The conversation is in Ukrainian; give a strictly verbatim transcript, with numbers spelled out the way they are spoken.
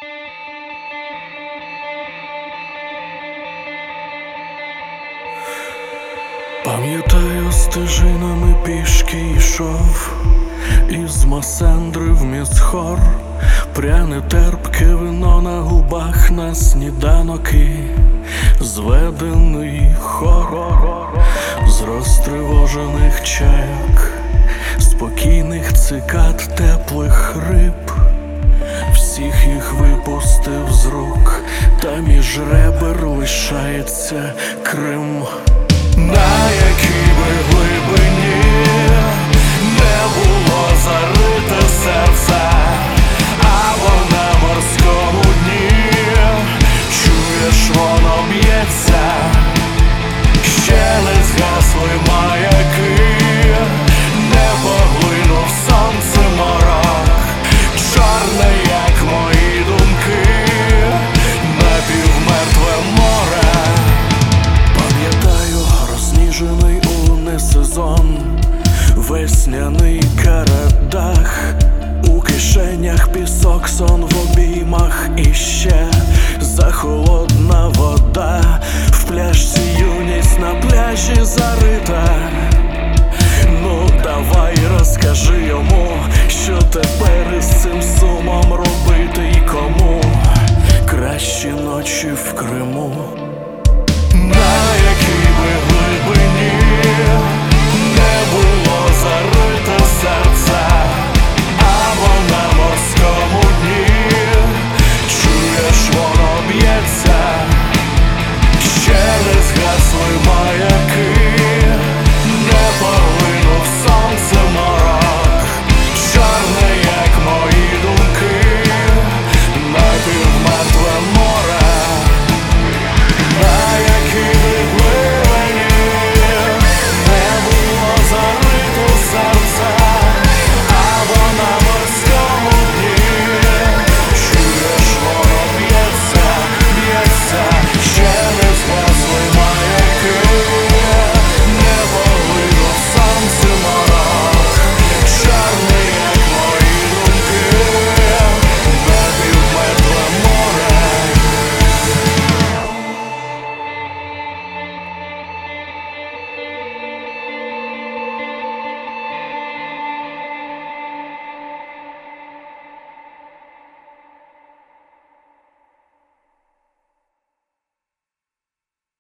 Пам'ятаю, стежинами пішки йшов, із Масендри в Міцхор, пряне терпке вино на губах, на сніданок і зведений хор з розтривожених чайок, спокійних цикад, теплих риб. Всіх їх випустив з рук, та між ребер лишається Крим. На якій би глибині не було зарите серце, або на морському дні чуєш, воно б'ється, ще не згасли маяки, не поглинув сонце морок, чорне, як мої думки, напівмертве море. Пам'ятаю, розніжений у несезон, весняний карадах, у кишенях пісок, сон в обіймах, і ще захолодна вода, в пляшці юність на пляжі зарита. Ну давай розкажи йому, що тепер із цим сумом робити.